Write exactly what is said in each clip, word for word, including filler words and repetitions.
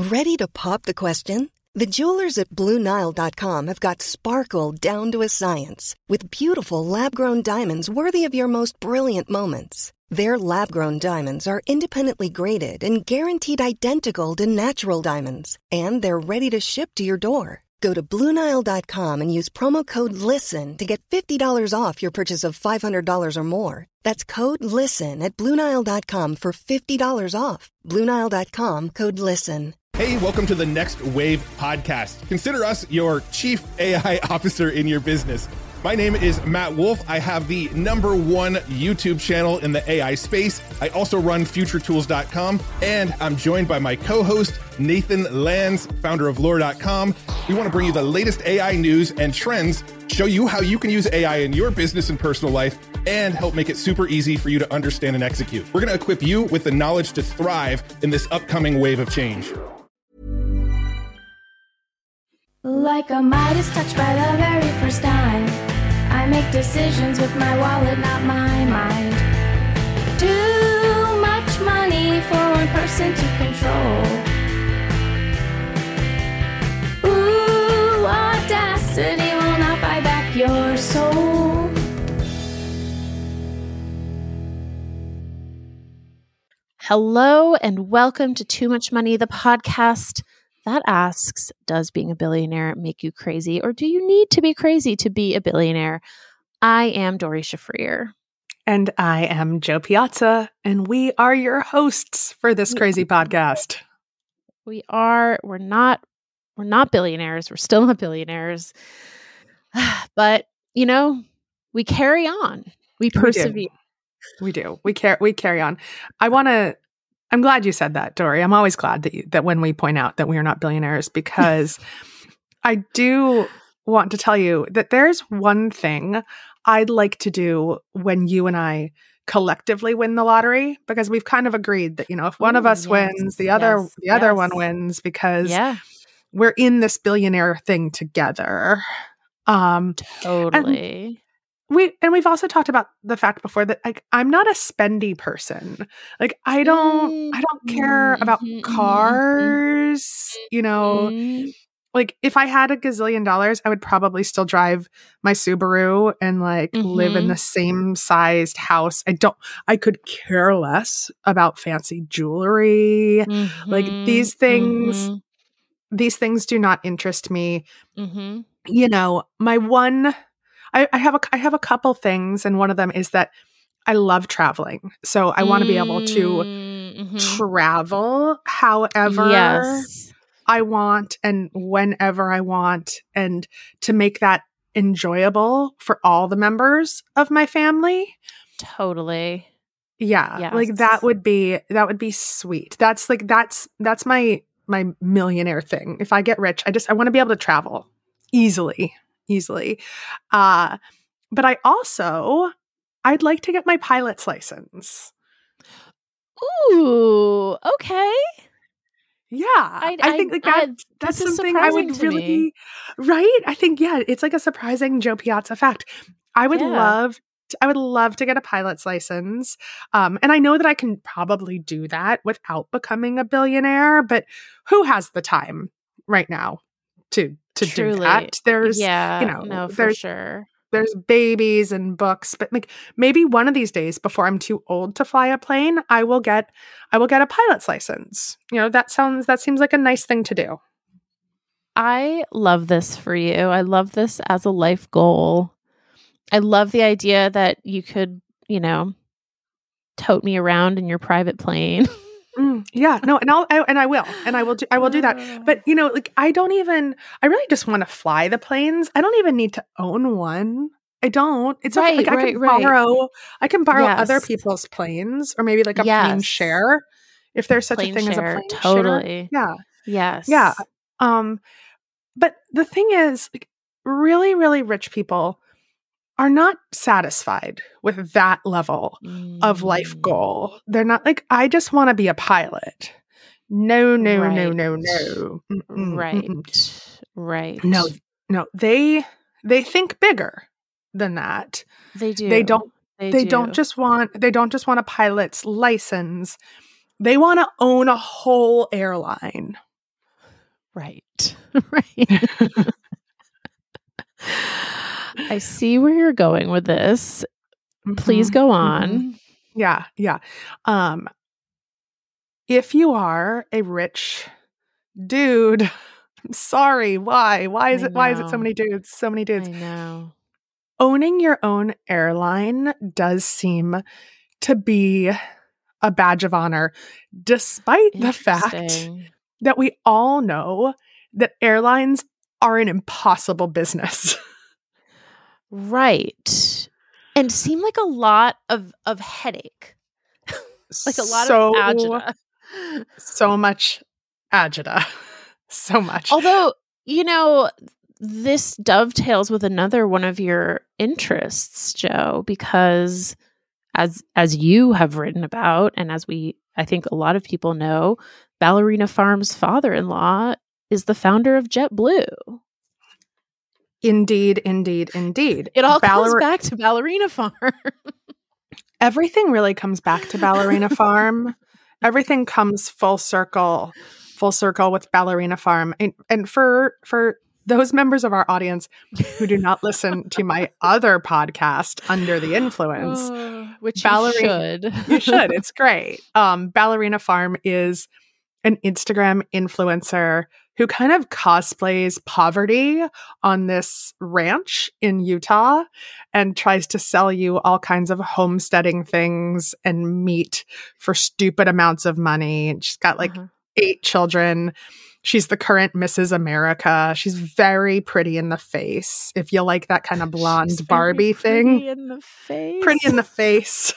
Ready to pop the question? The jewelers at Blue Nile dot com have got sparkle down to a science with beautiful lab-grown diamonds worthy of your most brilliant moments. Their lab-grown diamonds are independently graded and guaranteed identical to natural diamonds, and they're ready to ship to your door. Go to Blue Nile dot com and use promo code LISTEN to get fifty dollars off your purchase of five hundred dollars or more. That's code LISTEN at Blue Nile dot com for fifty dollars off. Blue Nile dot com, code LISTEN. Hey, welcome to the Next Wave podcast. Consider us your chief A I officer in your business. My name is Matt Wolf. I have the number one YouTube channel in the A I space. I also run future tools dot com, and I'm joined by my co-host, Nathan Lands, founder of lore dot com. We want to bring you the latest A I news and trends, show you how you can use A I in your business and personal life, and help make it super easy for you to understand and execute. We're going to equip you with the knowledge to thrive in this upcoming wave of change. Like a Midas touch by the very first time, I make decisions with my wallet, not my mind. Too much money for one person to control. Ooh, audacity will not buy back your soul. Hello and welcome to Too Much Money, the podcast that asks, does being a billionaire make you crazy, or do you need to be crazy to be a billionaire? I am Doree Shafrir. And I am Joe Piazza, and we are your hosts for this crazy podcast. We are, we're not, we're not billionaires. We're still not billionaires. But, you know, we carry on. We persevere. We do. We do. We, car- we carry on. I want to, I'm glad you said that, Doree. I'm always glad that you, that when we point out that we are not billionaires, because I do want to tell you that there's one thing I'd like to do when you and I collectively win the lottery, because we've kind of agreed that, you know, if one Ooh, of us yes, wins, the other yes, the other yes. one wins, because yeah. we're in this billionaire thing together. Um, totally. We and we've also talked about the fact before that, like, I'm not a spendy person. Like, I don't mm-hmm. I don't care about mm-hmm. cars. Mm-hmm. You know, mm-hmm. like, if I had a gazillion dollars, I would probably still drive my Subaru and like mm-hmm. live in the same sized house. I don't I could care less about fancy jewelry. Mm-hmm. Like, these things mm-hmm. these things do not interest me. Mm-hmm. You know, my one I, I have a I have a couple things, and one of them is that I love traveling. So I want to be able to mm-hmm. travel however yes. I want and whenever I want, and to make that enjoyable for all the members of my family. Totally. Yeah. Yes. Like, that would be that would be sweet. That's like that's that's my my millionaire thing. If I get rich, I just I want to be able to travel easily. Easily. Uh, but I also, I'd like to get my pilot's license. Ooh, okay. Yeah. I, I think like that, I, that's something I would really, me. right? I think, yeah, it's like a surprising Joe Piazza fact. I would yeah. love, to, I would love to get a pilot's license. Um, and I know that I can probably do that without becoming a billionaire, but who has the time right now to to Truly. do that? There's, yeah, you know, no, for there's, sure. There's babies and books, but like, maybe one of these days, before I'm too old to fly a plane, I will get, I will get a pilot's license. You know, that sounds, that seems like a nice thing to do. I love this for you. I love this as a life goal. I love the idea that you could, you know, tote me around in your private plane. Mm, yeah, no, and I'll I, and I will, and I will do I will do that. But you know, like, I don't even. I really just want to fly the planes. I don't even need to own one. I don't. It's right, okay. Like, right, I can right. borrow. I can borrow yes. other people's planes, or maybe like a yes. plane share, if there's such plane a thing share, as a plane totally. share. Yeah. Yes. Yeah. Um. But the thing is, like, really, really rich people are not satisfied with that level mm. of life goal. They're not like, I just want to be a pilot. No, no, right. no, no, no. Mm-mm, right. Mm-mm. Right. No, no. They they think bigger than that. They do. They don't they, they do. don't just want they don't just want a pilot's license. They want to own a whole airline. Right. Right. I see where you're going with this. Please go on. Mm-hmm. Yeah, yeah. Um, if you are a rich dude, I'm sorry, why? Why is I it why is it so know. many dudes? So many dudes. I know. Owning your own airline does seem to be a badge of honor, despite the fact Interesting. that we all know that airlines are an impossible business. Right. And seem like a lot of, of headache. Like a lot so, of agita. So much agita. So much. Although, you know, this dovetails with another one of your interests, Joe, because as as you have written about, and as we I think a lot of people know, Ballerina Farm's father-in-law is the founder of JetBlue. Indeed, indeed, indeed. It all Baller- comes back to Ballerina Farm. Everything really comes back to Ballerina Farm. Everything comes full circle, full circle with Ballerina Farm. And, and for for those members of our audience who do not listen to my other podcast, Under the Influence, uh, which Ballerina, you should. you should. It's great. Um, Ballerina Farm is an Instagram influencer who kind of cosplays poverty on this ranch in Utah and tries to sell you all kinds of homesteading things and meat for stupid amounts of money. And she's got like uh-huh. eight children. She's the current Missus America. She's very pretty in the face. If you like that kind of blonde she's Barbie thing. Pretty in the face. Pretty in the face.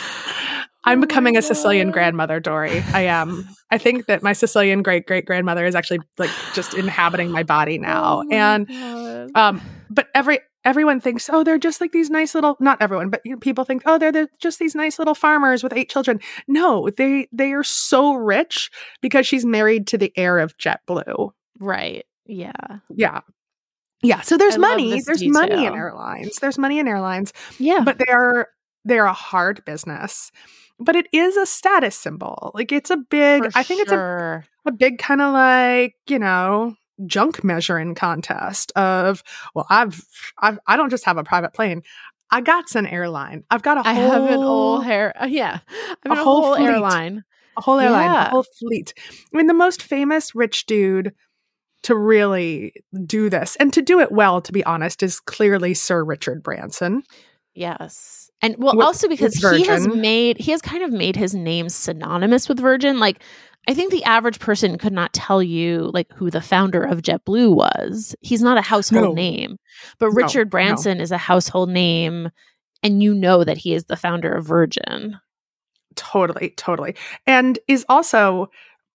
I'm oh becoming a Sicilian grandmother, Dory. I am. I think that my Sicilian great great grandmother is actually like just inhabiting my body now. Oh my and God. um, but every everyone thinks, oh, they're just like these nice little. Not everyone, but you know, people think, oh, they're, they're just these nice little farmers with eight children. No, they they are so rich because she's married to the heir of JetBlue. Right. Yeah. Yeah. Yeah. So there's I money. There's detail. money in airlines. There's money in airlines. Yeah. But they are they are a hard business. But it is a status symbol. Like it's a big, For I think sure. it's a, a big kind of like, you know, junk measuring contest of, well, I've, I've, I don't just have a private plane. I got an airline. I've got a I whole, have an whole hair. Uh, yeah. I have a a whole whole fleet. airline. A whole airline, Yeah. a whole fleet. I mean, the most famous rich dude to really do this and to do it well, to be honest, is clearly Sir Richard Branson. Yes. And well, With- also because with he has Virgin. made, he has kind of made his name synonymous with Virgin. Like, I think the average person could not tell you like who the founder of JetBlue was. He's not a household No. name, but No, Richard no. Branson is a household name, and you know that he is the founder of Virgin. Totally, totally. And is also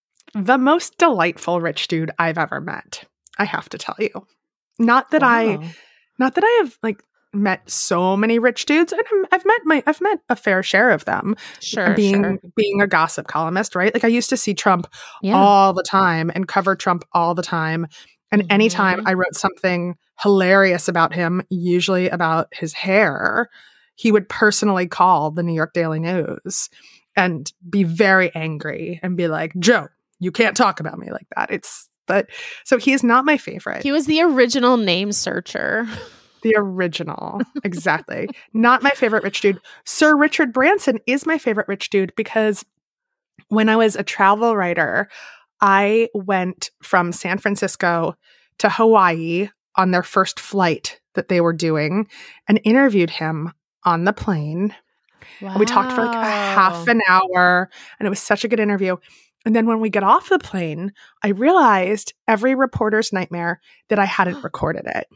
the most delightful rich dude I've ever met. I have to tell you. Not that I Wow. not that I have like met so many rich dudes, and I'm- I've met my I've met a fair share of them. Sure, being sure. being a gossip columnist, right? Like I used to see Trump Yeah. all the time and cover Trump all the time. And anytime Mhm. I wrote something hilarious about him, usually about his hair, he would personally call the New York Daily News and be very angry and be like, Joe, you can't talk about me like that. It's but so he is not my favorite. He was the original name searcher. The original. Exactly. Not my favorite rich dude. Sir Richard Branson is my favorite rich dude because when I was a travel writer, I went from San Francisco to Hawaii on their first flight that they were doing and interviewed him on the plane. Wow. And we talked for like a half an hour and it was such a good interview. And then when we got off the plane, I realized every reporter's nightmare that I hadn't recorded it.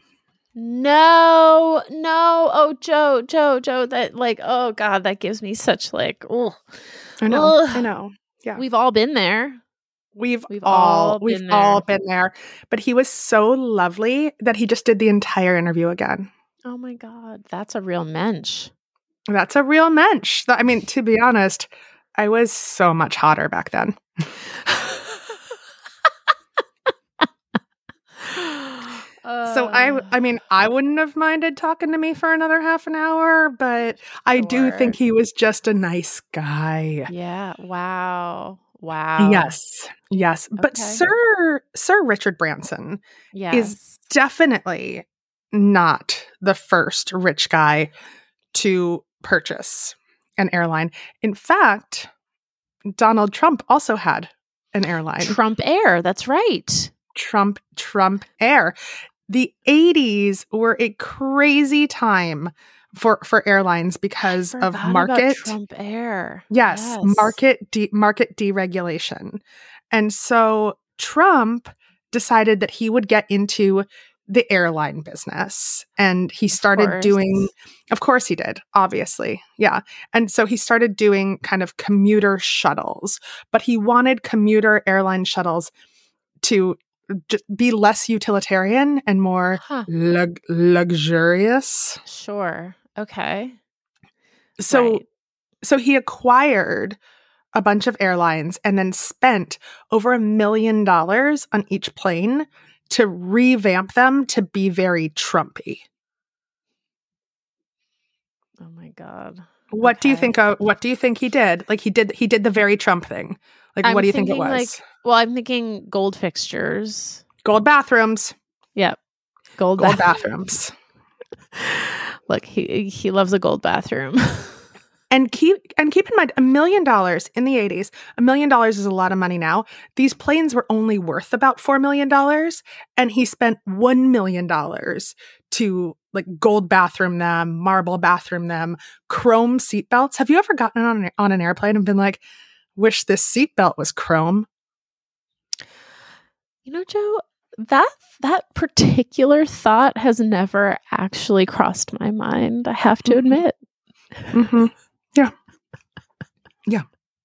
No, no. Oh, Joe, Joe, Joe, that like, oh God, that gives me such like, oh, I know. Ugh. I know. Yeah. We've all been there. We've, We've all, all we've been all there. been there. But he was so lovely that he just did the entire interview again. Oh my God, that's a real mensch. That's a real mensch. Th- I mean, to be honest, I was so much hotter back then. So I, I mean, I wouldn't have minded talking to me for another half an hour, but I do Sure. think he was just a nice guy. Yeah. Wow. Wow. Yes. Yes. But Okay. Sir Sir Richard Branson Yes. is definitely not the first rich guy to purchase an airline. In fact, Donald Trump also had an airline. Trump Air. That's right. Trump Trump Air. The eighties were a crazy time for for airlines because of Forgot market about Trump Air. yes, market de- market deregulation. And so Trump decided that he would get into the airline business, and he started course. doing of course he did, obviously. Yeah. And so he started doing kind of commuter shuttles, but he wanted commuter airline shuttles to just be less utilitarian and more Huh. lug- luxurious. Sure. Okay. So Right. so he acquired a bunch of airlines and then spent over a million dollars on each plane to revamp them to be very Trumpy. Oh my God. What do you Okay. think of what do you think he did? Like he did he did the very Trump thing. Like I'm what do you think it thinking, was? like, well, I'm thinking gold fixtures. Gold bathrooms. Yep. Gold, Gold bath- bathrooms. Look, he he loves a gold bathroom. And keep and keep in mind, a million dollars in the eighties, a million dollars is a lot of money now. These planes were only worth about four million dollars, and he spent one million dollars to like gold bathroom them, marble bathroom them, chrome seatbelts. Have you ever gotten on an, on an airplane and been like, wish this seatbelt was chrome? You know, Joe, that that particular thought has never actually crossed my mind. I have to admit. Mm-hmm. Yeah. Yeah.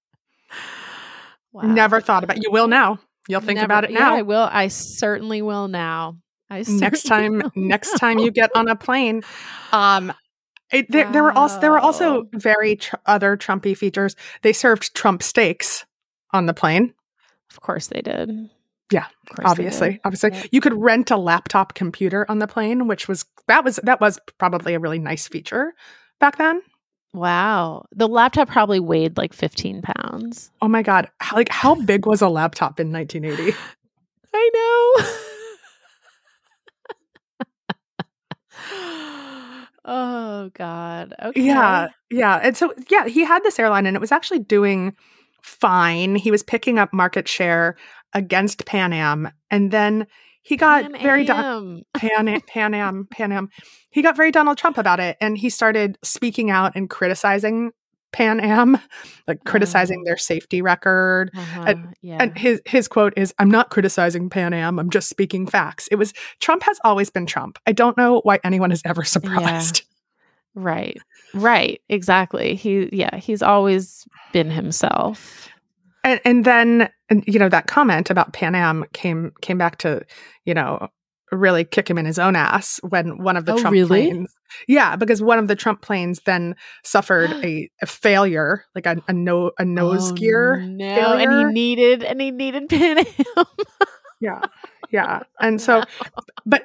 Wow. Never thought about it. You will now. You'll think Never- about it Yeah, now. I will. I certainly will now. I next certainly time will next now. time you get on a plane. Um it, there, there were also there were also Wow. very tr- other Trumpy features. They served Trump steaks on the plane. Of course they did. Yeah, Of course they obviously, did. obviously, Yep. you could rent a laptop computer on the plane, which was that was that was probably a really nice feature back then. Wow. The laptop probably weighed like fifteen pounds. Oh my god, how, like how big was a laptop in nineteen eighty? I know. Oh God. Okay. Yeah, yeah. And so, yeah, he had this airline and it was actually doing fine. He was picking up market share against Pan Am. And then he got Pan very Don- Am. Pan, Pan Am, Pan Am. He got very Donald Trump about it. And he started speaking out and criticizing Pan Am, like criticizing Oh. their safety record. Uh-huh. And- yeah. And his his quote is, "I'm not criticizing Pan Am. I'm just speaking facts." It was Trump has always been Trump. I don't know why anyone is ever surprised. Right. Right. Exactly. He yeah, he's always been himself. And and then and, you know, that comment about Pan Am came came back to, you know, really kick him in his own ass when one of the Oh, Trump really? planes. Yeah, because one of the Trump planes then suffered a, a failure, like a, a no a nose Oh, gear no. failure. And he needed and he needed Pan Am. Yeah. Yeah. And so but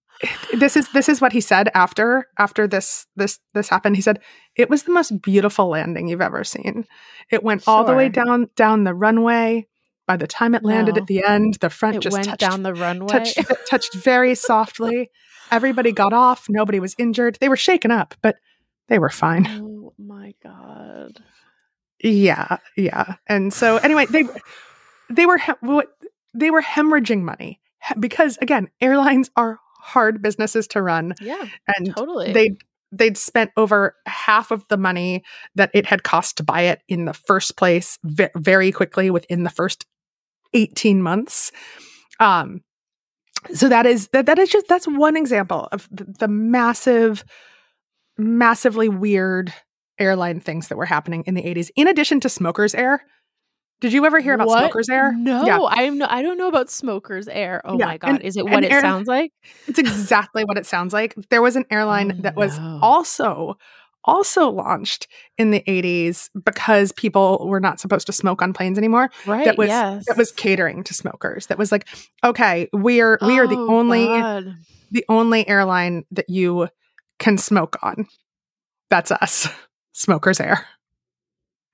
this is this is what he said after after this this this happened. He said, "It was the most beautiful landing you've ever seen. It went all the way Sure. down down the runway. By the time it landed No. at the end, the front It just went touched down the runway. touched touched very softly. Everybody got off. Nobody was injured. They were shaken up, but they were fine." Oh my God. Yeah, yeah. And so anyway, they they were he- what they were hemorrhaging money He- because again, airlines are hard businesses to run, Yeah. and Totally. they they'd spent over half of the money that it had cost to buy it in the first place ve- very quickly within the first eighteen months. Um, so that is that that is just that's one example of the, the massive, massively weird airline things that were happening in the eighties. In addition to Smokers Air, did you ever hear about What? Smokers Air? No, Yeah. I'm no, I don't know about Smokers Air. Oh Yeah, my God. and- Is it and what it air- sounds like? It's exactly what it sounds like. There was an airline Oh, that was no. also also launched in the eighties because people were not supposed to smoke on planes anymore. Right. That was yes. that was catering to smokers. That was like, okay, we're we are the Oh, only God. the only airline that you can smoke on. That's us. Smokers Air.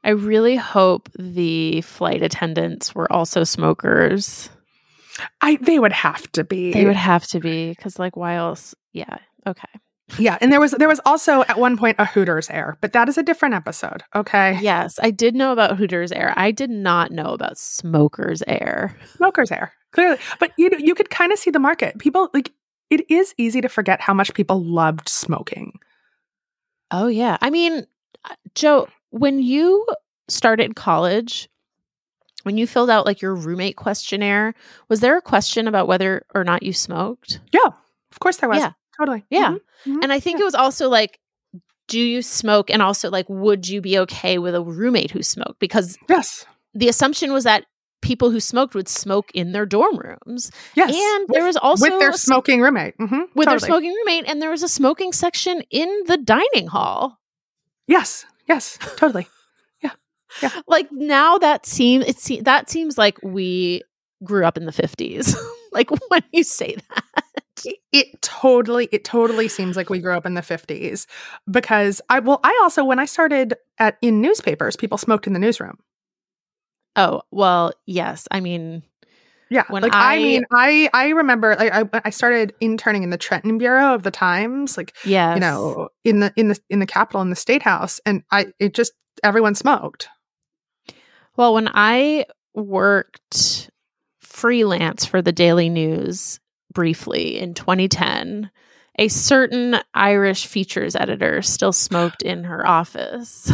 I really hope the flight attendants were also smokers. I they would have to be. They would have to be, because like why else? Yeah. Okay. Yeah, and there was there was also at one point a Hooters Air, but that is a different episode. Okay. Yes, I did know about Hooters Air. I did not know about Smokers Air. Smokers Air, clearly, but you know, you could kind of see the market. People like it is easy to forget how much people loved smoking. Oh yeah, I mean, Joe, when you started college, when you filled out like your roommate questionnaire, was there a question about whether or not you smoked? Yeah, of course there was. Yeah. Totally. Yeah. Mm-hmm. Mm-hmm. And I think yeah. it was also like, do you smoke? And also like, would you be okay with a roommate who smoked? Because yes, the assumption was that people who smoked would smoke in their dorm rooms. Yes. And with, there was also with their smoking roommate. Mm-hmm. With totally. their smoking roommate. And there was a smoking section in the dining hall. Yes. Yes. Totally. Yeah. Yeah. Like now that seems, it se- that seems like we grew up in the fifties. Like when you say that. It, it totally, it totally seems like we grew up in the fifties because I, well, I also, when I started at in newspapers, people smoked in the newsroom. Oh, well, yes. I mean, yeah, when like, I, I mean, I, I remember like I, I started interning in the Trenton Bureau of the Times, like, yes. you know, in the, in the, in the Capitol, in the State House. And I, it just, everyone smoked. Well, when I worked freelance for the Daily News, briefly in twenty ten, a certain Irish features editor still smoked in her office.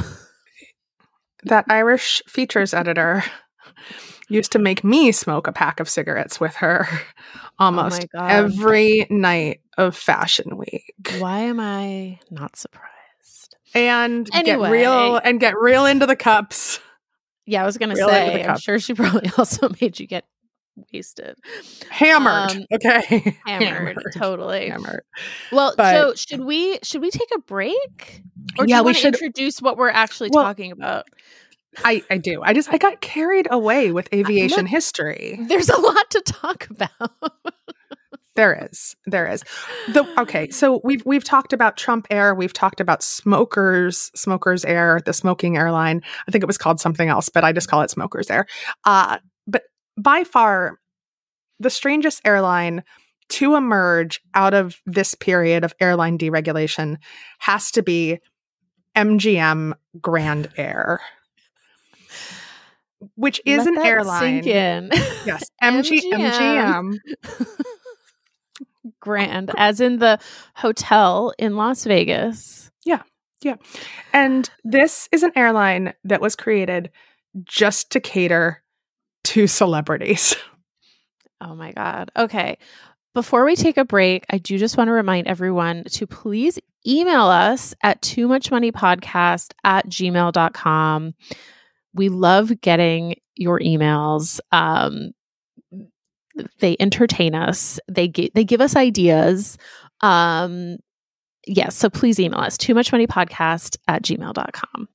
That Irish features editor used to make me smoke a pack of cigarettes with her almost oh every night of Fashion Week. Why am I not surprised? And anyway, get real and get real into the cups. Yeah, I was going to real say, I'm sure she probably also made you get wasted. Hammered. Um, okay. Hammered, hammered. Totally. Hammered. Well, but, so should we should we take a break? Or do yeah, you we want to should introduce what we're actually well, talking about? I, I do. I just I got carried away with aviation Look, history. There's a lot to talk about. There is. There is. The okay, so we've we've talked about Trump Air, we've talked about Smokers, Smokers Air, the smoking airline. I think it was called something else, but I just call it Smokers Air. Uh, but by far the strangest airline to emerge out of this period of airline deregulation has to be M G M Grand Air, which is Let an that airline. Sink in. Yes, M G M. M G M. Grand, as in the hotel in Las Vegas. Yeah, yeah. And this is an airline that was created just to cater to celebrities. Oh my God. Okay. Before we take a break, I do just want to remind everyone to please email us at too much money podcast at gmail dot com. We love getting your emails. Um, they entertain us. They gi- they give us ideas. Um, yes. So please email us too much money podcast at gmail dot com.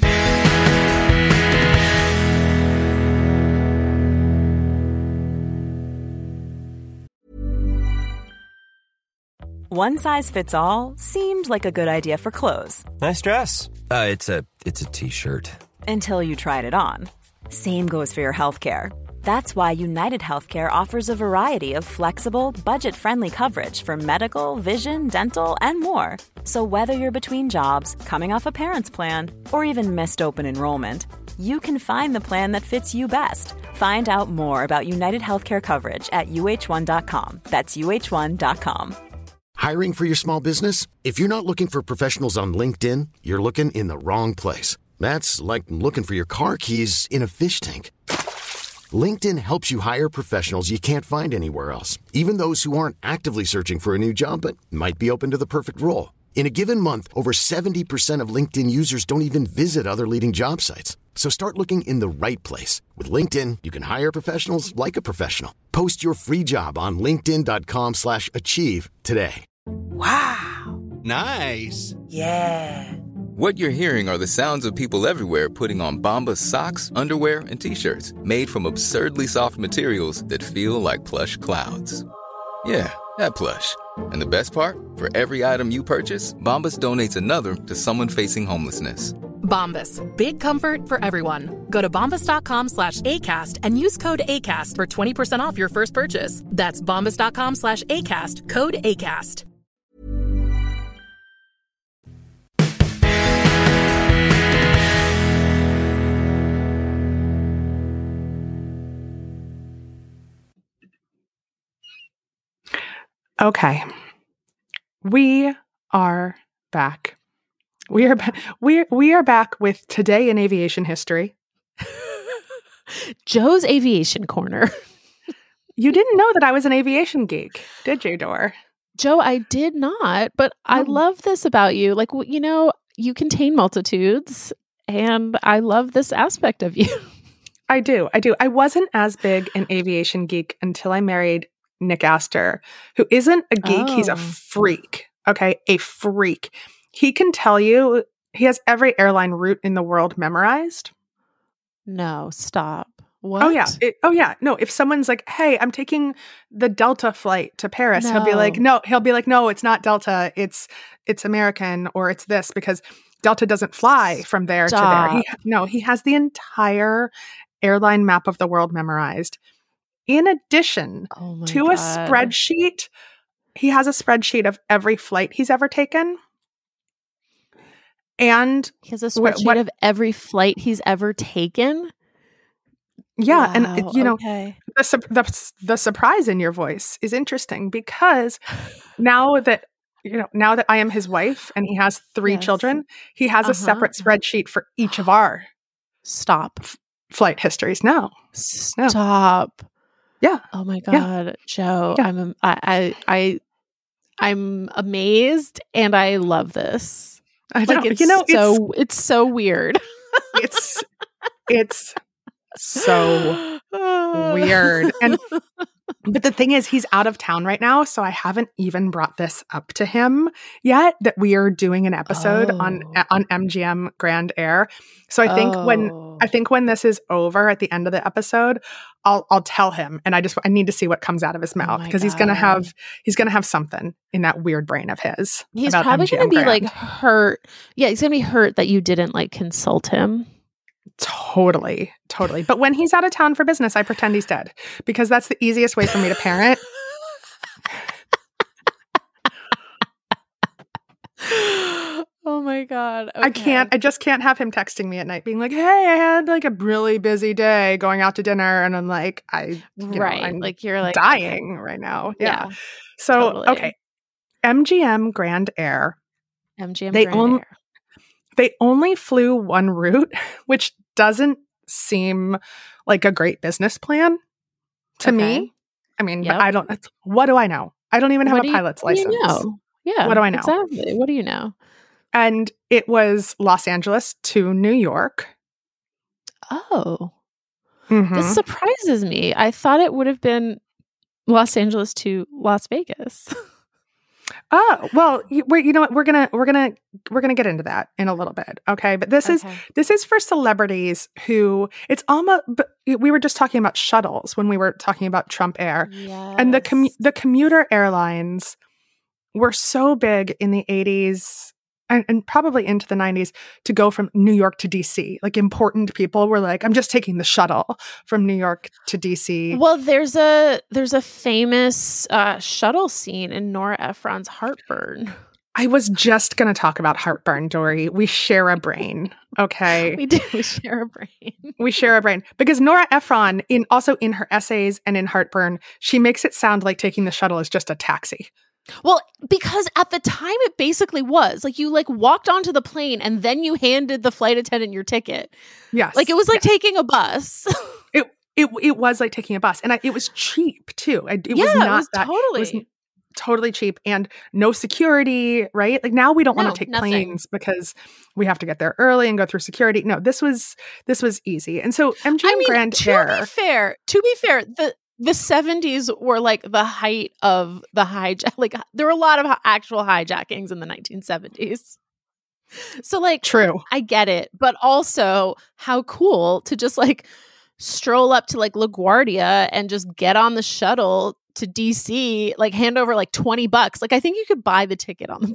One size fits all seemed like a good idea for clothes. Nice dress. Uh, it's a it's a t-shirt. Until you tried it on. Same goes for your healthcare. That's why United Healthcare offers a variety of flexible, budget-friendly coverage for medical, vision, dental, and more. So whether you're between jobs, coming off a parent's plan, or even missed open enrollment, you can find the plan that fits you best. Find out more about United Healthcare coverage at U H one dot com. That's U H one dot com. Hiring for your small business? If you're not looking for professionals on LinkedIn, you're looking in the wrong place. That's like looking for your car keys in a fish tank. LinkedIn helps you hire professionals you can't find anywhere else, even those who aren't actively searching for a new job but might be open to the perfect role. In a given month, over seventy percent of LinkedIn users don't even visit other leading job sites. So start looking in the right place. With LinkedIn, you can hire professionals like a professional. Post your free job on linkedin dot com slash achieve today. Wow. Nice. Yeah. What you're hearing are the sounds of people everywhere putting on Bombas socks, underwear, and T-shirts made from absurdly soft materials that feel like plush clouds. Yeah, that plush. And the best part? For every item you purchase, Bombas donates another to someone facing homelessness. Bombas. Big comfort for everyone. Go to bombas.com slash ACAST and use code ACAST for twenty percent off your first purchase. That's bombas.com slash ACAST. Code ACAST. Okay. We are back. We are ba- we we are back with Today in Aviation History. Joe's Aviation Corner. You didn't know that I was an aviation geek, did you, Dor? Joe, I did not, but oh. I love this about you. Like, you know, you contain multitudes, and I love this aspect of you. I do. I do. I wasn't as big an aviation geek until I married Nick Astor, who isn't a geek. Oh. He's a freak. Okay. A freak. He can tell you, he has every airline route in the world memorized. No, stop. What? Oh, yeah. It, oh, yeah. No, if someone's like, hey, I'm taking the Delta flight to Paris, no. he'll be like, no, he'll be like, no, it's not Delta. It's, it's American, or it's this, because Delta doesn't fly from there stop. to there. He, no, he has the entire airline map of the world memorized. In addition oh to God. a spreadsheet, he has a spreadsheet of every flight he's ever taken. And he has a spreadsheet what, of every flight he's ever taken. Yeah. Wow, and, you know, okay. the, the, the surprise in your voice is interesting, because now that, you know, now that I am his wife and he has three yes. children, he has uh-huh. a separate spreadsheet for each of our stop f- flight histories. No. Stop. No. Yeah. Oh my God, yeah. Joe. Yeah. I'm I, I I I'm amazed, and I love this. I like know. it's you know, so it's, it's so weird. it's it's so weird. And but the thing is, he's out of town right now, so I haven't even brought this up to him yet, that we are doing an episode oh. on on M G M Grand Air. So I think oh. when I think when this is over at the end of the episode, I'll I'll tell him, and I just I need to see what comes out of his mouth, because oh he's gonna have he's gonna have something in that weird brain of his. He's about probably M G M gonna be Grand. like hurt. Yeah, he's gonna be hurt that you didn't like consult him. Totally, totally. But when he's out of town for business, I pretend he's dead, because that's the easiest way for me to parent. Oh my God. Okay. I can't, I just can't have him texting me at night being like, hey, I had like a really busy day going out to dinner. And I'm like, I, you right. know, I'm like you're like dying right now. Yeah. yeah so, totally. okay. M G M Grand Air. M G M they Grand on- Air. They only flew one route, which doesn't seem like a great business plan to okay. me. I mean, yep. but I don't, what do I know? I don't even have what a you, pilot's what license. Do you know? Yeah. What do I know? Exactly. What do you know? And it was Los Angeles to New York. Oh. Mm-hmm. This surprises me. I thought it would have been Los Angeles to Las Vegas. Oh, well, you, we're, you know what? We're going to, we're going to, we're going to get into that in a little bit. Okay. But this okay. is, this is for celebrities who it's almost, but we were just talking about shuttles when we were talking about Trump Air yes. and the, commu- the commuter airlines were so big in the eighties and, and probably into the nineties to go from New York to D C. Like important people were like, I'm just taking the shuttle from New York to D C. Well, there's a there's a famous uh, shuttle scene in Nora Ephron's Heartburn. I was just going to talk about Heartburn, Dory. We share a brain, okay? We do. We share a brain. We share a brain. Because Nora Ephron, in also in her essays and in Heartburn, she makes it sound like taking the shuttle is just a taxi. Well, because at the time it basically was like you like walked onto the plane and then you handed the flight attendant your ticket. Yes. Like it was like yes. taking a bus. it it it was like taking a bus, and I, it was cheap too. It, it yeah, was not it was that totally. It was totally cheap and no security, right? Like now we don't no, want to take nothing. planes because we have to get there early and go through security. No, this was this was easy. And so M G M I mean, Grand to Air. To be fair, to be fair, the The seventies were like the height of the hijack. Like there were a lot of actual hijackings in the nineteen seventies. So like, true, I get it, but also how cool to just like stroll up to like LaGuardia and just get on the shuttle to D C, like hand over like twenty bucks. Like I think you could buy the ticket on the plane.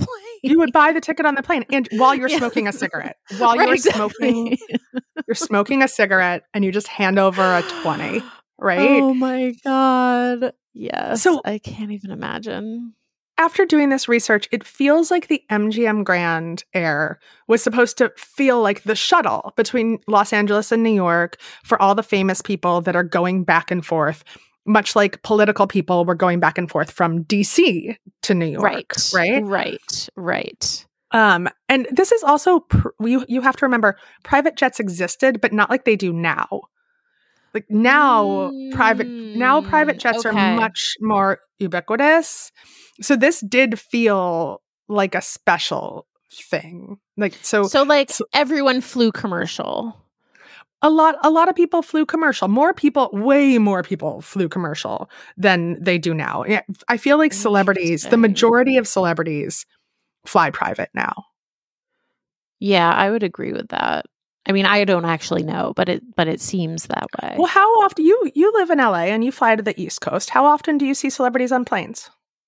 You would buy the ticket on the plane, and while you're Yeah. smoking a cigarette, while Right, you're exactly. smoking, you're smoking a cigarette, and you just hand over a twenty, right? Oh my God. Yes. So- I can't even imagine. After doing this research, it feels like the M G M Grand Air was supposed to feel like the shuttle between Los Angeles and New York for all the famous people that are going back and forth, much like political people were going back and forth from D C to New York, Right. right? Right. Right. Um, and this is also, pr- you, you have to remember, private jets existed, but not like they do now. Like now, private now private jets okay. are much more ubiquitous. So this did feel like a special thing. Like so, So like so- everyone flew commercial. a lot a lot of people flew commercial. More people, way more people flew commercial than they do now. Yeah, I feel like celebrities, the Interesting. majority of celebrities fly private now. Yeah, I would agree with that. I mean, I don't actually know, but it but it seems that way. Well, how often you you live in L A and you fly to the East Coast? How often do you see celebrities on planes?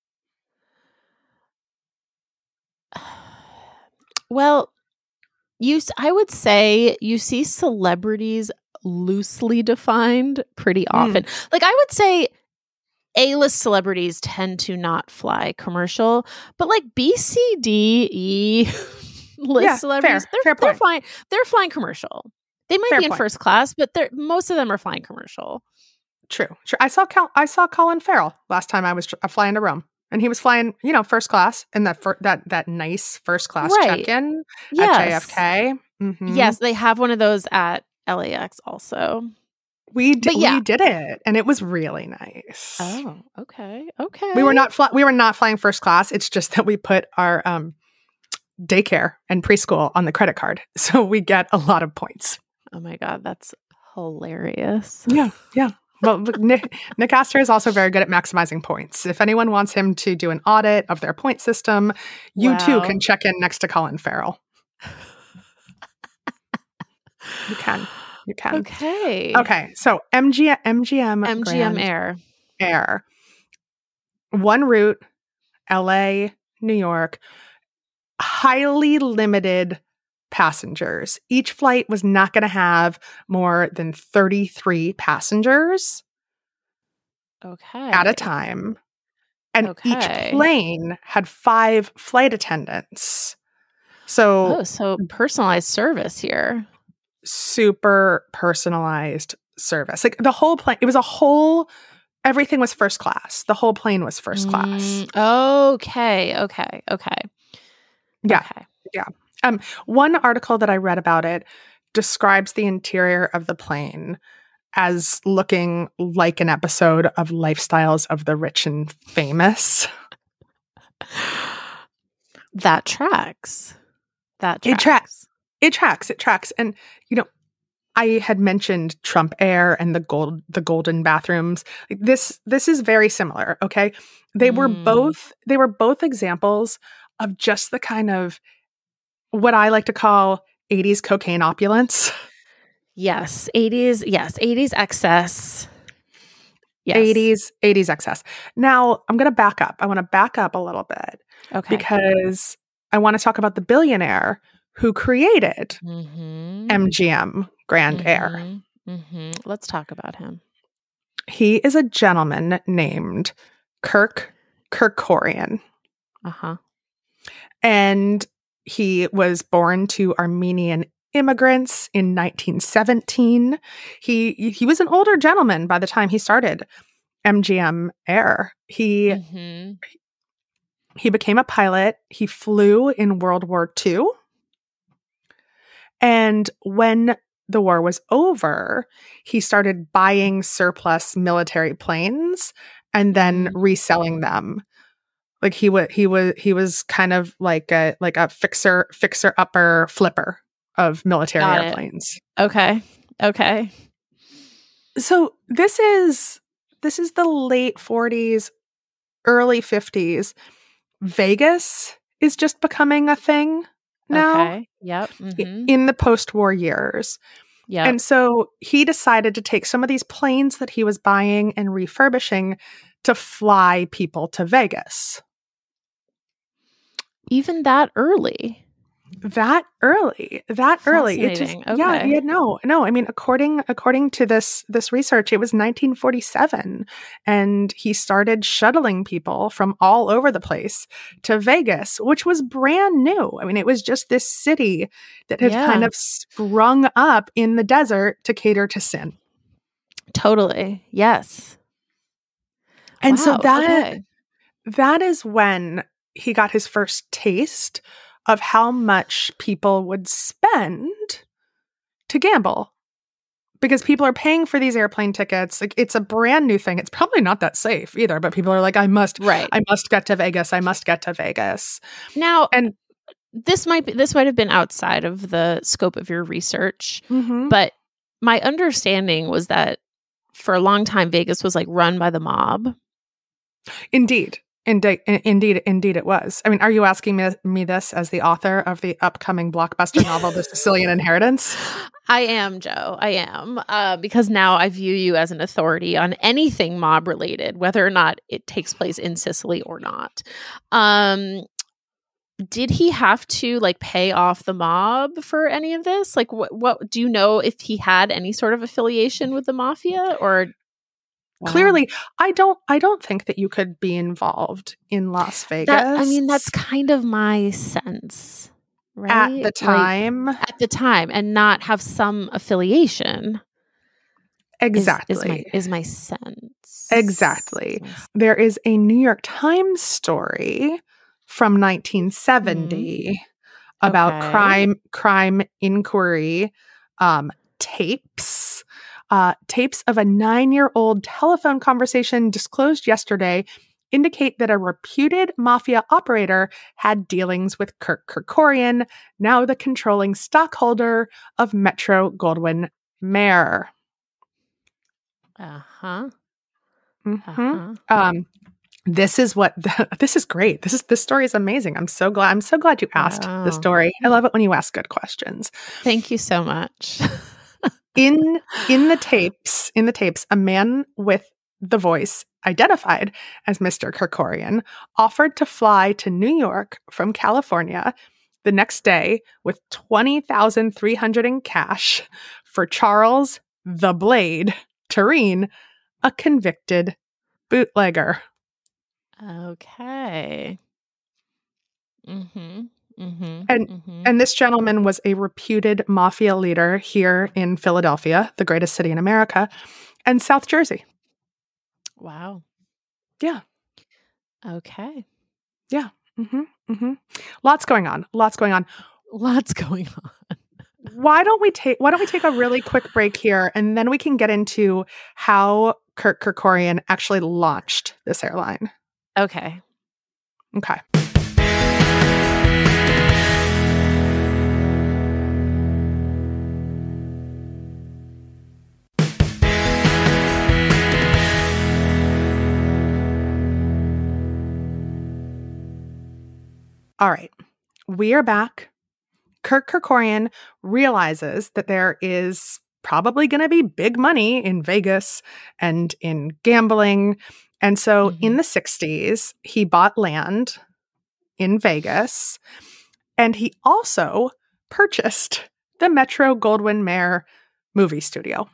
Well, you s- I would say you see celebrities loosely defined pretty often. Like I would say A-list celebrities tend to not fly commercial, but like B, C, D, E list Yeah, celebrities, fair. they're, Fair they're point. flying they're flying commercial. They might Fair be in point. first class, but they're most of them are flying commercial. True, true. I saw Cal- I saw Colin Farrell last time I was tr- flying to Rome, and he was flying, you know, first class in that fir- that that nice first class Right. check-in Yes. at J F K. Mhm. Yes, they have one of those at L A X also. we did. But yeah. We did it, and it was really nice. Oh, okay. Okay. We were not fly- we were not flying first class. It's just that we put our um, daycare and preschool on the credit card, so we get a lot of points. Oh my God, that's hilarious. Yeah, yeah. Well, but Nick, Nick Astor is also very good at maximizing points. If anyone wants him to do an audit of their point system, you too Wow. can check in next to Colin Farrell. You can. You can. Okay. Okay. So M G M G M M G M Grand Air. Air. One route, L A, New York. Highly limited passengers. Each flight was not going to have more than thirty-three passengers Okay. at a time. And Okay. each plane had five flight attendants. So Oh, so personalized service here. super personalized service. Like the whole plane, it was a whole, everything was first class. The whole plane was first class. Mm, okay. Okay. Okay. Yeah. Okay. Um, one article that I read about it describes the interior of the plane as looking like an episode of Lifestyles of the Rich and Famous. That tracks. That tracks. It tracks. It tracks. It tracks. And you know, I had mentioned Trump Air and the gold, the golden bathrooms. This, this is very similar. Okay, they were Mm. both. They were both examples of just the kind of what I like to call eighties cocaine opulence. Yes. eighties. Yes. eighties excess. Yes. eighties, eighties excess. Now, I'm going to back up. I want to back up a little bit Okay. because I want to talk about the billionaire who created Mm-hmm. M G M Grand Air. Mm-hmm. Mm-hmm. Let's talk about him. He is a gentleman named Kirk Kerkorian, Uh-huh. and he was born to Armenian immigrants in nineteen seventeen. He he was an older gentleman by the time he started M G M Air. He Mm-hmm. He became a pilot. He flew in World War Two. And when the war was over, he started buying surplus military planes and then reselling them. Like he was he was he was kind of like a like a fixer fixer upper flipper of military Got it. airplanes. Okay. Okay. So this is this is the late forties, early fifties. Vegas is just becoming a thing now Okay. Yep. i- Mm-hmm. in the post-war years. Yep. And so he decided to take some of these planes that he was buying and refurbishing to fly people to Vegas. even that early. That early, that early. It just, Fascinating. yeah, Okay. yeah, no, no. I mean, according according to this this research, it was nineteen forty-seven, and he started shuttling people from all over the place to Vegas, which was brand new. I mean, it was just this city that had Yeah. kind of sprung up in the desert to cater to sin. Totally. Yes. And so Wow, that okay. that is when he got his first taste of how much people would spend to gamble, because people are paying for these airplane tickets. Like, it's a brand new thing. It's probably not that safe either, but people are like, I must, Right. I must get to Vegas. I must get to Vegas. Now, And this might be this might have been outside of the scope of your research, Mhm. but my understanding was that for a long time Vegas was like run by the mob. indeed, indeed, indeed, indeed, it was. I mean, are you asking me, me this as the author of the upcoming blockbuster novel, The Sicilian Inheritance? I am, Joe. I am. Uh, because now I view you as an authority on anything mob related, whether or not it takes place in Sicily or not. Um, did he have to like pay off the mob for any of this? Like, what? What do you know if he had any sort of affiliation with the mafia or? Wow. Clearly, I don't. I don't think that you could be involved in Las Vegas. That, I mean, that's kind of my sense, right? At the Like, time. at the time, and not have some affiliation. Exactly. Is, is my is my sense. Exactly. My sense. There is a New York Times story from nineteen seventy Mm-hmm. about Okay. crime crime inquiry um, tapes. Uh, tapes of a nine-year-old telephone conversation disclosed yesterday indicate that a reputed mafia operator had dealings with Kirk Kerkorian, now the controlling stockholder of Metro-Goldwyn-Mayer. Uh-huh. Mm-hmm. Uh-huh. Um, this is what the, this is great. This is this story is amazing. I'm so glad. I'm so glad you asked Wow. the story. I love it when you ask good questions. Thank you so much. In in the tapes, in the tapes, a man with the voice identified as Mister Kerkorian offered to fly to New York from California the next day with twenty thousand three hundred in cash for Charles the Blade Tureen, a convicted bootlegger. Okay. Mm-hmm. Mm-hmm. And mm-hmm. and this gentleman was a reputed mafia leader here in Philadelphia, the greatest city in America, and South Jersey. Wow. Yeah. Okay. Yeah. Mm-hmm. Mm-hmm. Lots going on. Lots going on. Lots going on. Why don't we take Why don't we take a really quick break here, and then we can get into how Kirk Kerkorian actually launched this airline. Okay. Okay. All right, we are back. Kirk Kerkorian realizes that there is probably going to be big money in Vegas and in gambling. And so Mm-hmm. in the sixties, he bought land in Vegas, and he also purchased the Metro-Goldwyn-Mayer movie studio.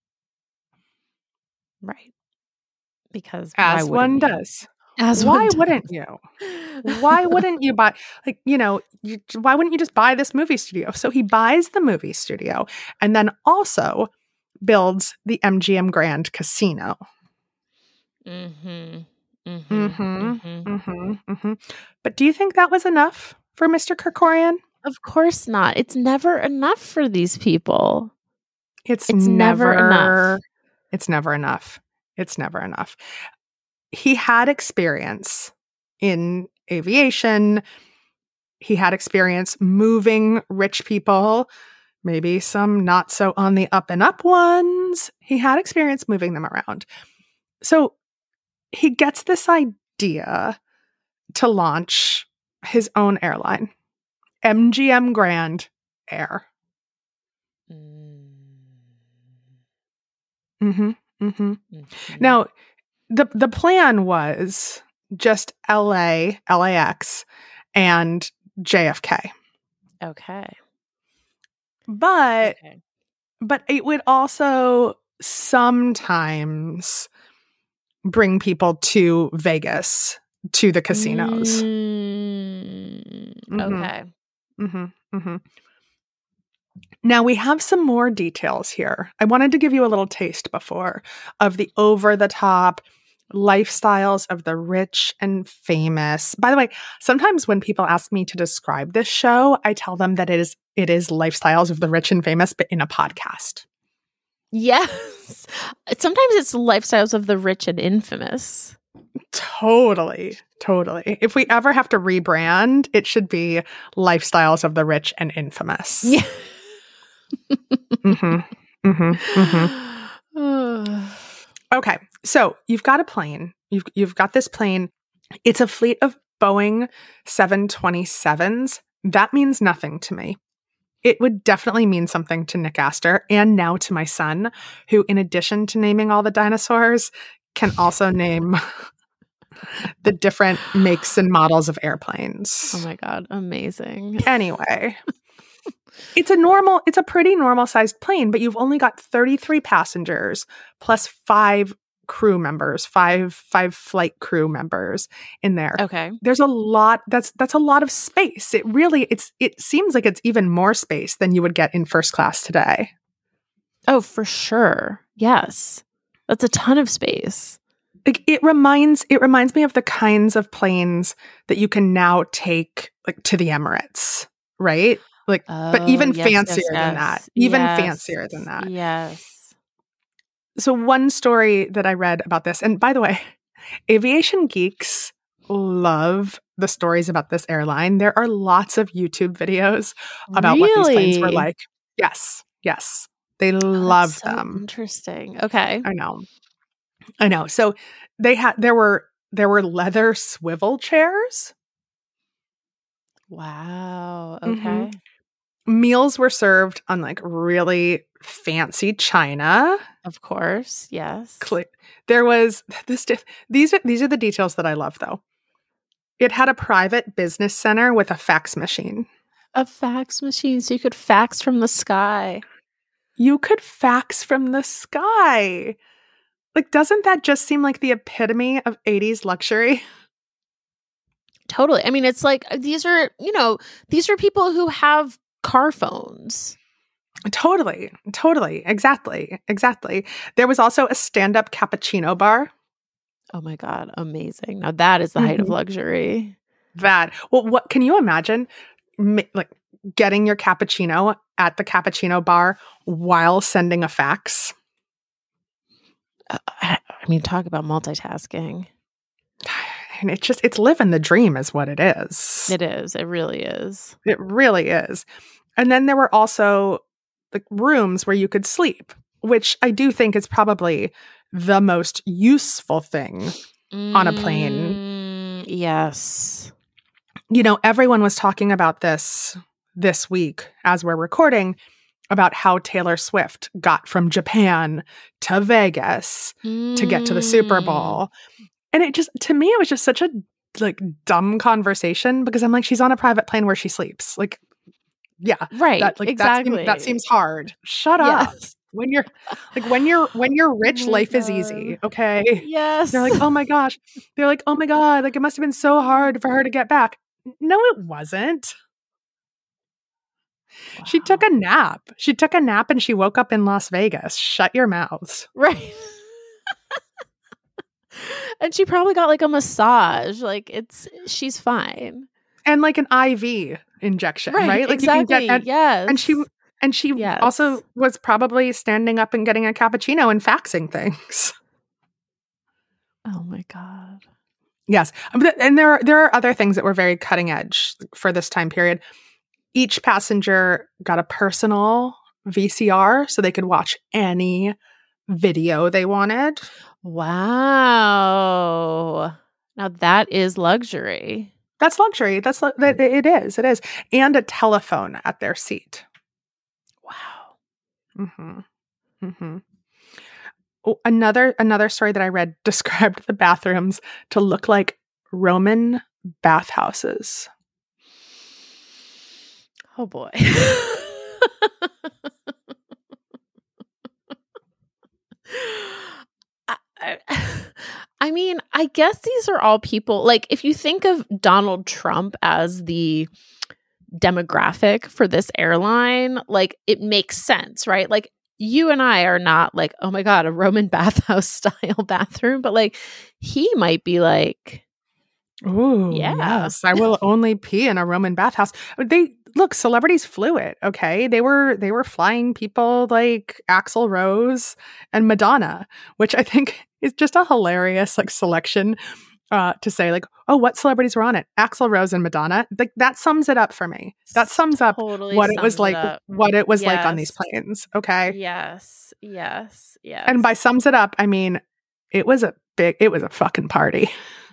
Right. Because As why one wouldn't you? does. As Why one does. wouldn't you? Why wouldn't you buy, like, you know, you, why wouldn't you just buy this movie studio? So he buys the movie studio and then also builds the M G M Grand Casino. Mm-hmm. Mm-hmm. Mm-hmm. Mm-hmm. Mm-hmm. Mm-hmm. But do you think that was enough for Mister Kerkorian? Of course not. It's never enough for these people. It's, It's never never, enough. It's never enough. It's never enough. He had experience in aviation. He had experience moving rich people, maybe some not so on the up and up ones. He had experience moving them around. So he gets this idea to launch his own airline, M G M Grand Air. Mm-hmm. Mm-hmm. Mm-hmm. Now, the the plan was just L A, L A X, and J F K. Okay. But Okay. but it would also sometimes bring people to Vegas, to the casinos. Mm, Mhm. okay. Mm-hmm, mm-hmm. Now we have some more details here. I wanted to give you a little taste before of the over-the-top lifestyles of the rich and famous. By the way, sometimes when people ask me to describe this show, I tell them that it is it is lifestyles of the rich and famous, but in a podcast. Yes. Sometimes it's lifestyles of the rich and infamous. Totally. Totally. If we ever have to rebrand, it should be lifestyles of the rich and infamous. Yeah. mm-hmm. Mm-hmm. Mm-hmm. Okay. So you've got a plane. You've you've got this plane. It's a fleet of Boeing seven twenty-sevens. That means nothing to me. It would definitely mean something to Nick Astor and now to my son, who, in addition to naming all the dinosaurs, can also name the different makes and models of airplanes. Oh my God. Amazing. Anyway, it's a normal, it's a pretty normal sized plane, but you've only got thirty-three passengers plus five crew members, five, five flight crew members in there. Okay. There's a lot, that's, that's a lot of space. It really, it's, it seems like it's even more space than you would get in first class today. Oh, for sure. Yes. That's a ton of space. Like it reminds it reminds me of the kinds of planes that you can now take like to the Emirates, right? Like, oh, but even yes, fancier yes, than yes. that. Even yes. fancier than that. Yes. So one story that I read about this, and by the way, aviation geeks love the stories about this airline. There are lots of YouTube videos about really? what these planes were like. Yes, yes, they oh, love so them. Interesting. Okay, I know. I know. So they had there were there were leather swivel chairs. Wow. Okay. Mm-hmm. Meals were served on like really fancy china. Of course. Yes. There was this these are these are the details that I love though. It had a private business center with a fax machine. A fax machine, so you could fax from the sky. You could fax from the sky. Like, doesn't that just seem like the epitome of eighties luxury? Totally. I mean, it's like these are, you know, these are people who have car phones. Totally. Totally. Exactly. Exactly. There was also a stand-up cappuccino bar. Oh my God. Amazing. Now that is the height mm-hmm. of luxury. That. Well, what can you imagine? Like getting your cappuccino at the cappuccino bar while sending a fax? Uh, I mean, talk about multitasking. And it's just, it's living the dream is what it is. It is. It really is. It really is. And then there were also like rooms where you could sleep, which I do think is probably the most useful thing mm, on a plane. Yes. You know, everyone was talking about this this week as we're recording about how Taylor Swift got from Japan to Vegas mm. to get to the Super Bowl. And it just, to me, it was just such a like dumb conversation because I'm like, she's on a private plane where she sleeps. Like, yeah, right. That, like, exactly. That seems, that seems hard. Shut up. Yes. When you're like, when you're, when you're rich, oh life God. is easy. Okay. Yes. They're like, oh my gosh. They're like, oh my God. Like, it must have been so hard for her to get back. No, it wasn't. Wow. She took a nap. She took a nap and she woke up in Las Vegas. Shut your mouths. Right. And she probably got like a massage. Like it's, she's fine. And like an I V injection, right? right? Like exactly. you can get, and, yes. And she, and she yes. also was probably standing up and getting a cappuccino and faxing things. Oh my God. Yes. And there are, there are other things that were very cutting edge for this time period. Each passenger got a personal V C R so they could watch any video they wanted. Wow. Now that is luxury. That's luxury. That's that it is. It is. And a telephone at their seat. Wow. Mm-hmm. Mm-hmm. Oh, another another story that I read described the bathrooms to look like Roman bathhouses. Oh boy. I, I, I mean, I guess these are all people, like if you think of Donald Trump as the demographic for this airline, like it makes sense, right? Like you and I are not like, oh my God, a Roman bathhouse style bathroom, but like he might be like, ooh, yeah. yes, I will only pee in a Roman bathhouse. They look, celebrities flew it. Okay, they were they were flying people like Axl Rose and Madonna, which I think is just a hilarious like selection uh, to say like, oh, what celebrities were on it? Axl Rose and Madonna. Like that sums it up for me. That sums up Totally what it was sums like. it up. What it was like on Yes. these planes. Okay. Yes, yes, yes. And by sums it up, I mean it was a big. It was a fucking party.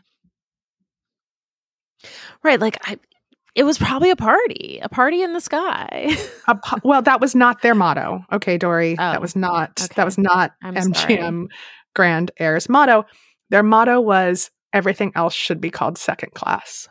Right, like I, it was probably a party, a party in the sky. A po- well, that was not their motto. Okay, Dory, Oh, that was not okay. that was not I'm M G M Grand Air's motto. Their motto was everything else should be called second class.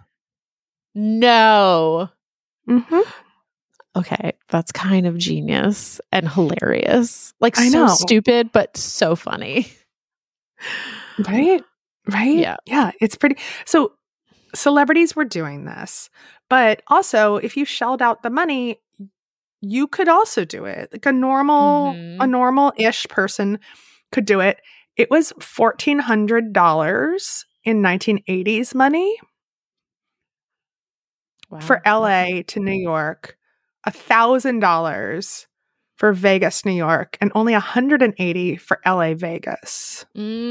No. Mm-hmm. Okay, that's kind of genius and hilarious. Like I so know. stupid, but so funny. Right? Right? Yeah. Yeah, it's pretty. So celebrities were doing this, but also if you shelled out the money, you could also do it. Like a normal, Mhm. a normal-ish person could do it. It was fourteen hundred dollars in nineteen eighties money Wow. for L A to New York, one thousand dollars for Vegas, New York, and only one hundred eighty dollars for L A, Vegas.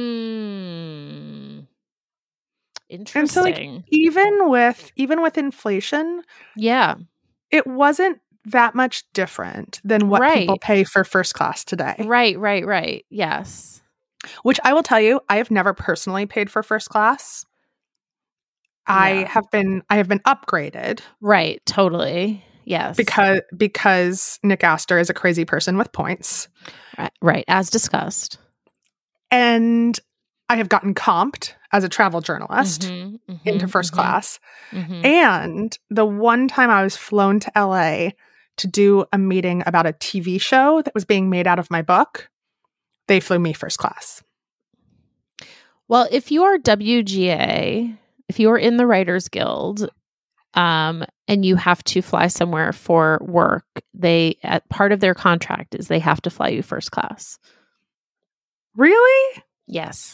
Mm. And so Interesting. like even with even with inflation, yeah. it wasn't that much different than what people Right. pay for first class today. Right, right, right. Yes. Which I will tell you, I have never personally paid for first class. I Yeah. have been I have been upgraded Right, totally. Yes. because because Nick Astor is a crazy person with points. right, right, as discussed. And I have gotten comped as a travel journalist Mhm, mhm, into first mhm, class. mhm. And the one time I was flown to L A to do a meeting about a T V show that was being made out of my book, they flew me first class. Well, if you are W G A, if you are in the Writers Guild, um, and you have to fly somewhere for work, they at part of their contract is they have to fly you first class. Really? Yes.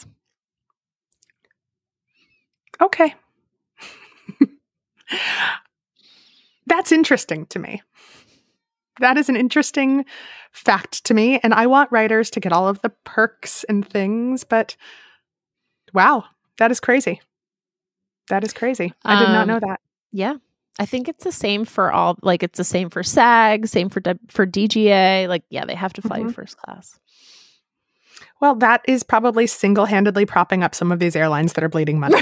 Okay. That's interesting to me. That is an interesting fact to me. And I want writers to get all of the perks and things, but wow, that is crazy. That is crazy. I did not Um, know that. Yeah. I think it's the same for all, like it's the same for SAG, same for D- for D G A. Like, yeah, they have to fly you Mhm. first class. Well, that is probably single-handedly propping up some of these airlines that are bleeding money.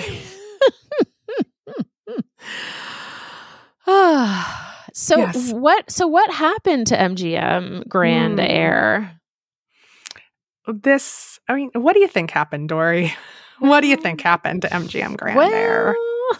so Yes. what? So what happened to M G M Grand Hmm. Air? This, I mean, what do you think happened, Dory? What do you think happened to M G M Grand Air? Well,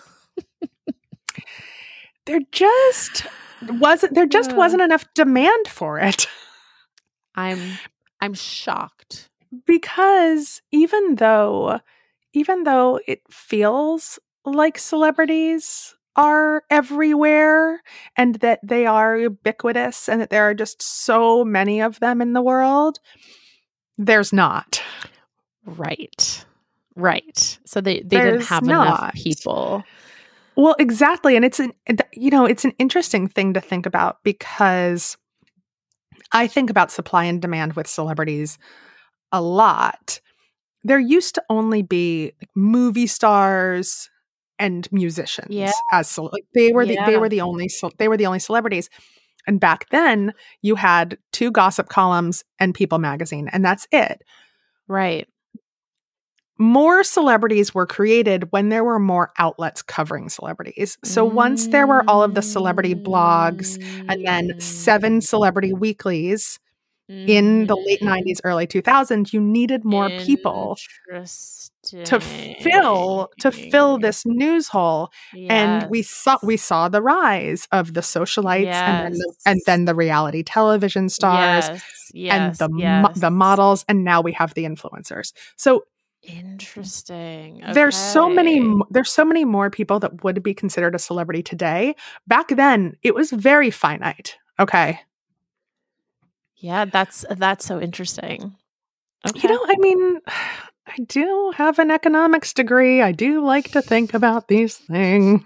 There just wasn't there just Yeah. wasn't enough demand for it. I'm I'm shocked. Because even though even though it feels like celebrities are everywhere and that they are ubiquitous and that there are just so many of them in the world, there's not. Right. Right. So they, they didn't There's have enough not. people. Well, exactly. And it's an you know, it's an interesting thing to think about because I think about supply and demand with celebrities a lot. There used to only be like, movie stars and musicians Yeah. as ce- like, they were the they Yeah. were the only ce- they were the only celebrities. And back then, you had two gossip columns and People magazine, and that's it. Right. More celebrities were created when there were more outlets covering celebrities. So once there were all of the celebrity blogs and then seven celebrity weeklies, mm-hmm. in the late nineties, early two thousands, you needed more people to fill to fill this news hole. Yes. And we saw we saw the rise of the socialites yes. and then the, and then the reality television stars yes. Yes. and the yes. the models, and now we have the influencers. So interesting. Okay. There's so many there's so many more people that would be considered a celebrity today. Back then, it was very finite. Okay. Yeah, that's that's so interesting. Okay. You know, I mean, I do have an economics degree. I do like to think about these things.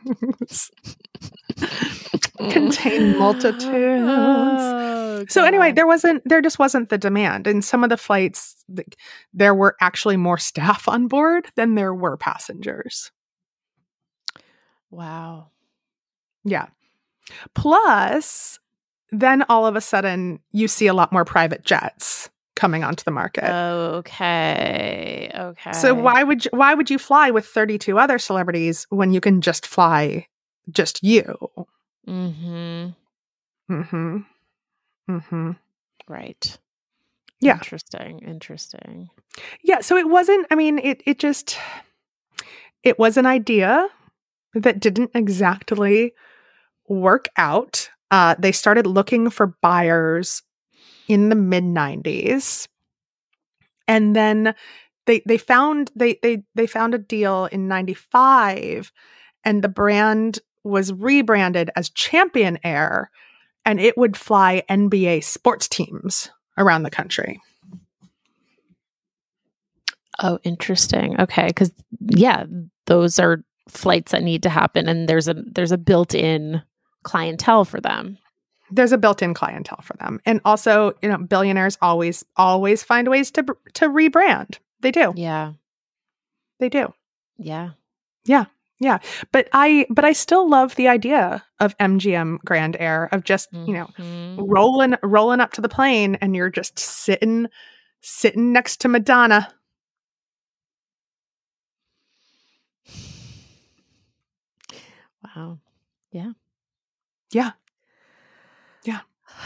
Contain multitudes. Oh, so anyway, there wasn't, there just wasn't the demand. In some of the flights, there were actually more staff on board than there were passengers. Wow. Yeah. Plus, then all of a sudden, you see a lot more private jets coming onto the market. Okay. Okay. So why would you, why would you fly with thirty-two other celebrities when you can just fly just you? Mm-hmm. Mm-hmm. Mm-hmm. Right. Yeah. Interesting. Interesting. Yeah. So it wasn't, I mean, it it just, it was an idea that didn't exactly work out. Uh, they started looking for buyers in the mid nineties. And then they they found they they they found a deal in ninety-five, and the brand was rebranded as Champion Air, and it would fly N B A sports teams around the country. Oh, interesting. Okay, because yeah, those are flights that need to happen, and there's a there's a built-in clientele for them. There's a built-in clientele for them. And also, you know, billionaires always, always find ways to to rebrand. They do. Yeah. They do. Yeah. Yeah. Yeah. But I, but I still love the idea of M G M Grand Air, of just, mm-hmm. you know, rolling, rolling up to the plane, and you're just sitting, sitting next to Madonna. Wow. Yeah. Yeah. Yeah.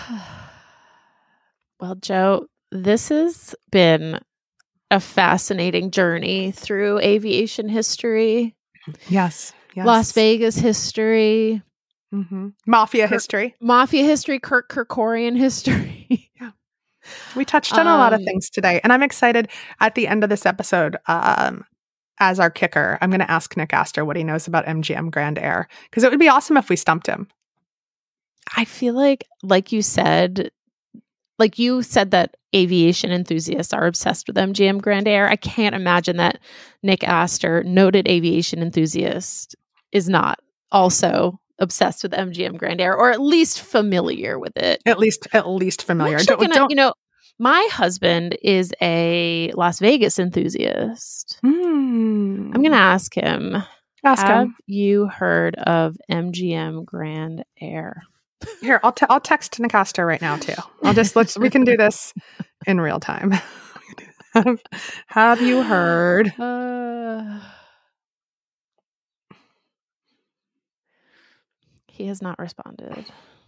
Well, Jo, this has been a fascinating journey through aviation history. Yes. Yes. Las Vegas history. Mm-hmm. Mafia Kirk, history. Mafia history, Kirk Kerkorian history. Yeah. We touched on um, a lot of things today. And I'm excited at the end of this episode, um, as our kicker, I'm going to ask Nick Astor what he knows about M G M Grand Air, because it would be awesome if we stumped him. I feel like, like you said, like you said that aviation enthusiasts are obsessed with M G M Grand Air. I can't imagine that Nick Astor, noted aviation enthusiast, is not also obsessed with M G M Grand Air, or at least familiar with it. At least, at least familiar. Don't, gonna, don't, you know, my husband is a Las Vegas enthusiast. Mm. I'm going to ask him. Ask have him. you heard of M G M Grand Air? Here, I'll te- I'll text Nick Astor right now too. I'll just let's we can do this in real time. have, have you heard? Uh, he has not responded.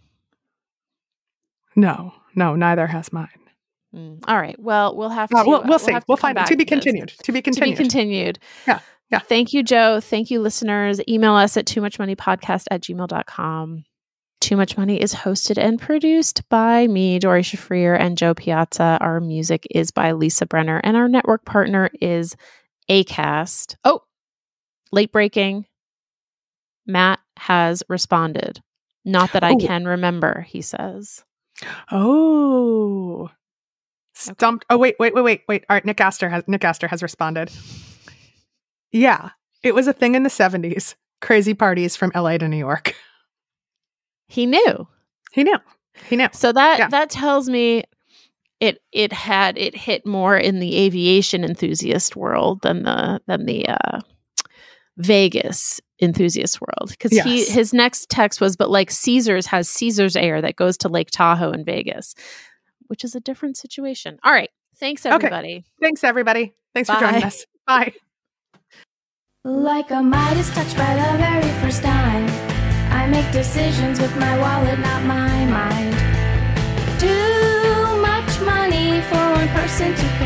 No, no, neither has mine. Mm. All right. Well, we'll have to. Uh, we'll, we'll uh, see. We'll, we'll find it. To be continued. To be continued. To be continued. Yeah. Yeah. Thank you, Jo. Thank you, listeners. Email us at too much money podcast at gmail dot com. Too Much Money is hosted and produced by me, Doree Shafrir, and Jo Piazza. Our music is by Lisa Brenner, and our network partner is Acast. Oh, late breaking. Matt has responded. Not that I oh. can remember, he says. Oh. Stumped. Okay. Oh, wait, wait, wait, wait, wait. All right, Nick Astor has Nick Astor has responded. Yeah, it was a thing in the seventies. Crazy parties from L A to New York. He knew. He knew. He knew. So that yeah. that tells me it it had it hit more in the aviation enthusiast world than the than the uh, Vegas enthusiast world. Because yes. he his next text was, but like Caesars has Caesars Air that goes to Lake Tahoe in Vegas, which is a different situation. All right. Thanks, everybody. Okay. Thanks, everybody. Thanks Bye. for joining us. Bye. Like a Midas touch by the very first time, I make decisions with my wallet, not my mind. Too much money. person to